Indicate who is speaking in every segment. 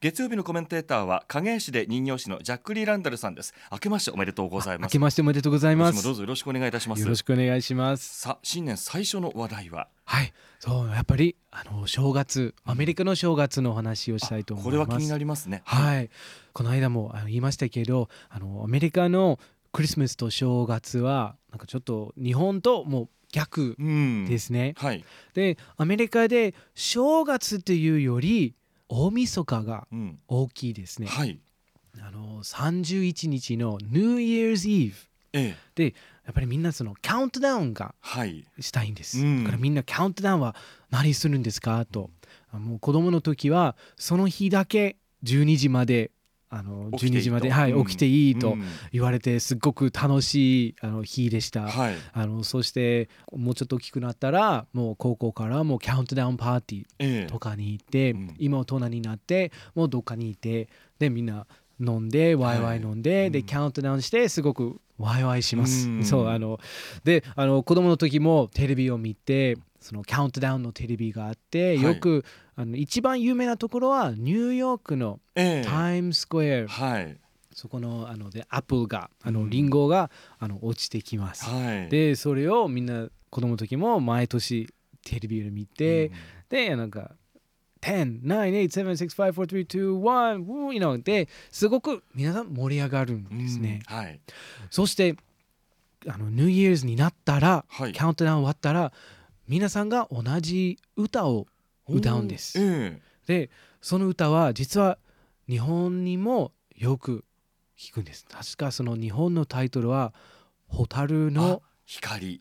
Speaker 1: 月曜日のコメンテーターは影絵師で人形師のジャック・リー・ランダルさんです。明けましておめでとうございます。
Speaker 2: 明けましておめでとうございます。
Speaker 1: 今年もどうぞよろしくお願いいたします。
Speaker 2: よろしくお願いします。
Speaker 1: さあ、新年最初の話題は、
Speaker 2: はい、そうやっぱり正月、アメリカの正月の話をしたいと思います。
Speaker 1: これは気になりますね。
Speaker 2: はい、この間も言いましたけど、アメリカのクリスマスと正月はなんかちょっと日本ともう逆ですね。
Speaker 1: はい、
Speaker 2: でアメリカで正月というより大晦日が大きいですね。
Speaker 1: はい、
Speaker 2: 31日の New Year's Eve、でやっぱりみんなそのカウントダウンがしたいんです、だからみんなカウントダウンは何するんですかと、もう子供の時はその日だけ12時まで12時まで起きていいと言われて、すっごく楽しい日でした、そしてもうちょっと大きくなったらもう高校からもうカウントダウンパーティーとかに行って、今大人になってもうどっかにいて、でみんな飲んでワイワイ飲んで、でカウントダウンしてすごくワイワイします、そうで子供の時もテレビを見て、そのカウントダウンのテレビがあって、よく一番有名なところはニューヨークのタイムスクエア、そこのでアップルがリンゴが落ちてきます、でそれをみんな子供の時も毎年テレビで見て、でなんか10、9、8、7、6、5、4、3、2、1、ですごく皆さん盛り上がるんですね、そしてニューイヤーズになったら、カウントダウン終わったら皆さんが同じ歌を歌うんです、でその歌は実は日本にもよく聞くんです。確かその日本のタイトルは蛍の光、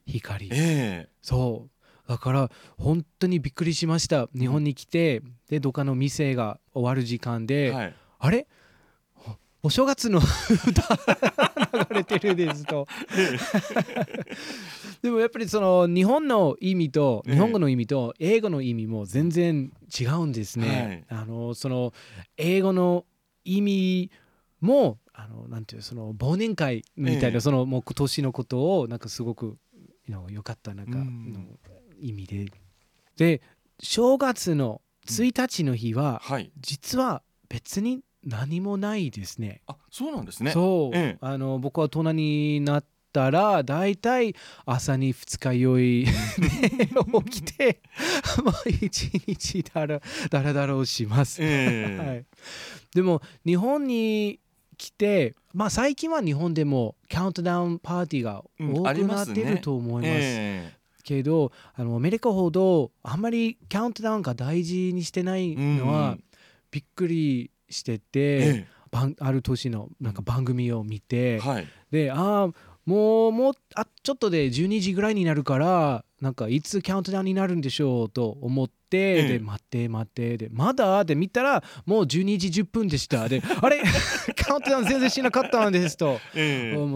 Speaker 2: そうだから本当にびっくりしました。日本に来て、でどっかの店が終わる時間で、あれお正月の歌流れてるですとでもやっぱりその日本の意味と日本語の意味と英語の意味も全然違うんですね、その英語の意味もなんていうその忘年会みたいな、そのもう今年のことをなんかすごく良かったなんか意味で正月の1日の日は実は別に何もないですね。
Speaker 1: そうなんですね。
Speaker 2: そう、僕は大人になったらだいたい朝に二日酔いで起きてもう一日だらだらをします、でも日本に来て、最近は日本でもカウントダウンパーティーが多くなっていると思います、けどアメリカほどあんまりカウントダウンが大事にしてないのはびっくりしてて、ある年のなんか番組を見て、でもうちょっとで12時ぐらいになるからなんかいつカウントダウンになるんでしょうと思って、で待ってでまだで見たらもう12時10分でした。であれカウントダウン全然しなかったんですと思って、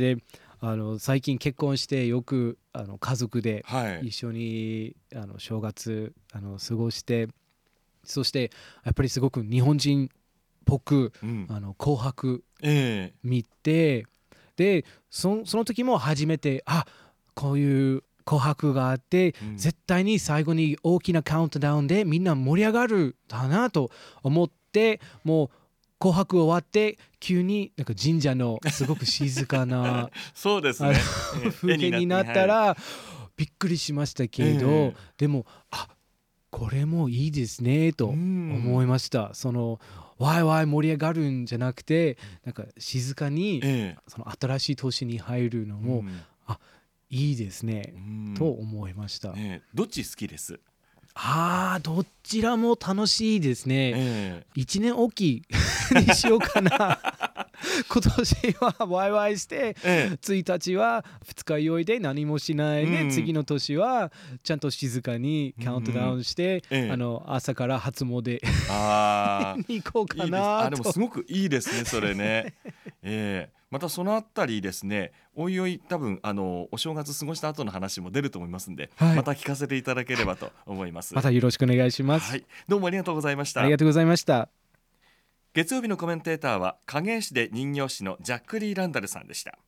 Speaker 2: で最近結婚してよく家族で一緒に正月過ごして、そしてやっぱりすごく日本人っぽく紅白見て、でその時も初めてこういう紅白があって、絶対に最後に大きなカウントダウンでみんな盛り上がるだなと思って、もう紅白終わって急になんか神社のすごく静かな
Speaker 1: そうですね
Speaker 2: 風景になったらびっくりしましたけど、でもこれもいいですねと思いました。そのワイワイ盛り上がるんじゃなくて、なんか静かにその新しい年に入るのもいいですねと思いました。
Speaker 1: どっち好きです？
Speaker 2: どちらも楽しいですね、1年おきにしようかな今年はワイワイして、1日は二日酔いで何もしないで、次の年はちゃんと静かにカウントダウンして、朝から初詣に行こうかなと。
Speaker 1: でもすごくいいですねそれねまたそのあたりですね、おいおい多分お正月過ごした後の話も出ると思いますんで、また聞かせていただければと思います。
Speaker 2: またよろしくお願いします。
Speaker 1: どうもありがとうございました。
Speaker 2: ありがとうございました。
Speaker 1: 月曜日のコメンテーターは影絵師で人形師のジャック・リー・ランダルさんでした。